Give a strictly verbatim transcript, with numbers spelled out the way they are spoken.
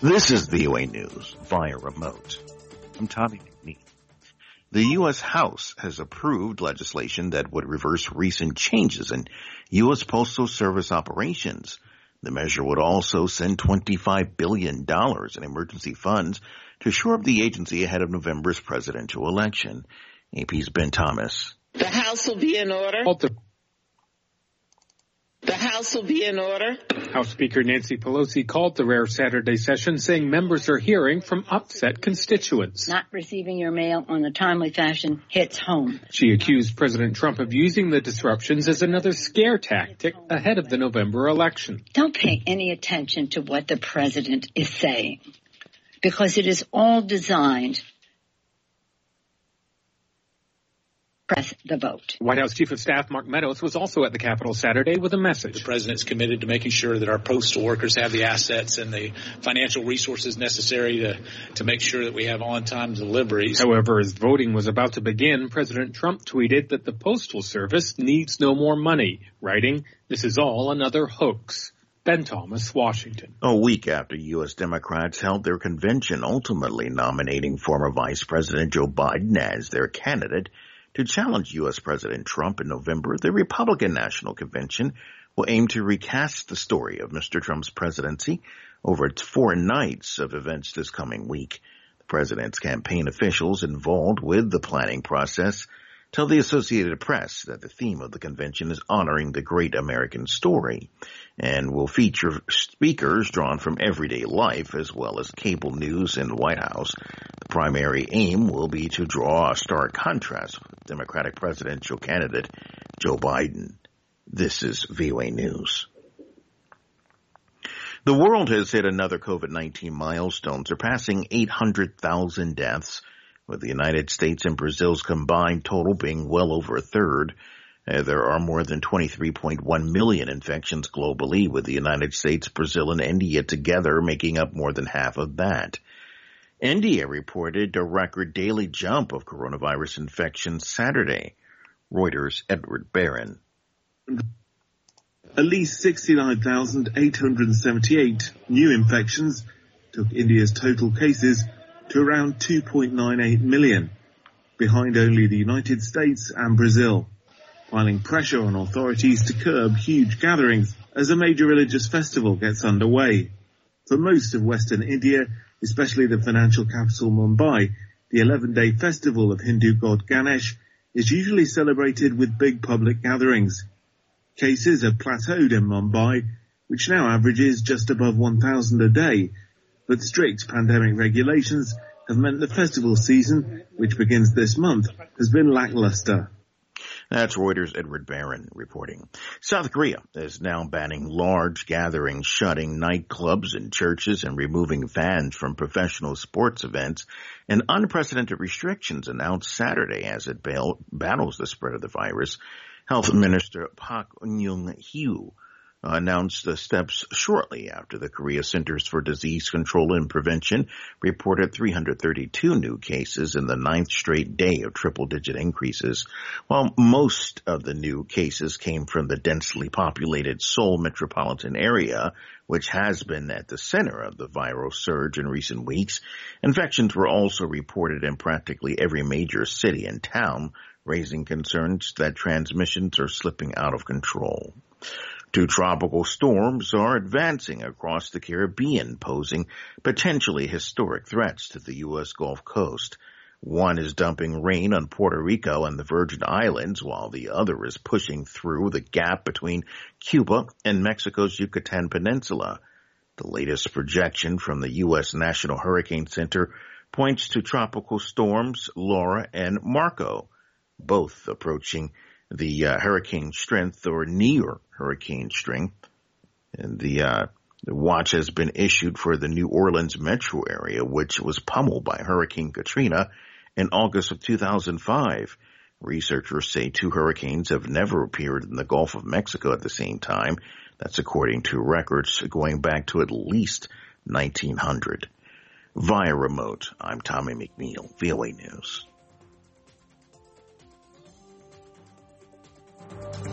This is V O A News via remote. I'm Tommy McNeil. The U S House has approved legislation that would reverse recent changes in U S Postal Service operations. The measure would also send twenty-five billion dollars in emergency funds to shore up the agency ahead of November's presidential election. A P's Ben Thomas. The House will be in order. The House will be in order. House Speaker Nancy Pelosi called the rare Saturday session, saying members are hearing from upset constituents. Not receiving your mail on a timely fashion hits home. She accused President Trump of using the disruptions as another scare tactic ahead of the November election. Don't pay any attention to what the president is saying, because it is all designed press the vote. White House Chief of Staff Mark Meadows was also at the Capitol Saturday with a message. The president's committed to making sure that our postal workers have the assets and the financial resources necessary to, to make sure that we have on-time deliveries. However, as voting was about to begin, President Trump tweeted that the Postal Service needs no more money, writing, "This is all another hoax." Ben Thomas, Washington. A week after U S Democrats held their convention, ultimately nominating former Vice President Joe Biden as their candidate to challenge U S President Trump in November, the Republican National Convention will aim to recast the story of Mister Trump's presidency over four nights of events this coming week. The president's campaign officials involved with the planning process tell the Associated Press that the theme of the convention is honoring the great American story and will feature speakers drawn from everyday life as well as cable news and the White House. The primary aim will be to draw a stark contrast with Democratic presidential candidate Joe Biden. This is V O A News. The world has hit another COVID nineteen milestone, surpassing eight hundred thousand deaths, with the United States and Brazil's combined total being well over a third. Uh, there are more than twenty-three point one million infections globally, with the United States, Brazil, and India together making up more than half of that. India reported a record daily jump of coronavirus infections Saturday. Reuters' Edward Barron. At least sixty-nine thousand eight hundred seventy-eight new infections took India's total cases to around two point nine eight million, behind only the United States and Brazil, piling pressure on authorities to curb huge gatherings as a major religious festival gets underway. For most of Western India, especially the financial capital Mumbai, the eleven-day festival of Hindu god Ganesh is usually celebrated with big public gatherings. Cases have plateaued in Mumbai, which now averages just above one thousand a day, but strict pandemic regulations have meant the festival season, which begins this month, has been lackluster. That's Reuters' Edward Barron reporting. South Korea is now banning large gatherings, shutting nightclubs and churches, and removing fans from professional sports events. And unprecedented restrictions announced Saturday as it battles the spread of the virus. Health Minister Park Eun-hye announced the steps shortly after the Korea Centers for Disease Control and Prevention reported three hundred thirty-two new cases in the ninth straight day of triple-digit increases. While most of the new cases came from the densely populated Seoul metropolitan area, which has been at the center of the viral surge in recent weeks, infections were also reported in practically every major city and town, raising concerns that transmissions are slipping out of control. Two tropical storms are advancing across the Caribbean, posing potentially historic threats to the U S Gulf Coast. One is dumping rain on Puerto Rico and the Virgin Islands, while the other is pushing through the gap between Cuba and Mexico's Yucatan Peninsula. The latest projection from the U S National Hurricane Center points to tropical storms Laura and Marco, both approaching the uh, hurricane strength or near hurricane strength. And the, uh, the watch has been issued for the New Orleans metro area, which was pummeled by Hurricane Katrina in August of two thousand five. Researchers say two hurricanes have never appeared in the Gulf of Mexico at the same time. That's according to records going back to at least nineteen hundred. Via remote, I'm Tommy McNeil, V O A News.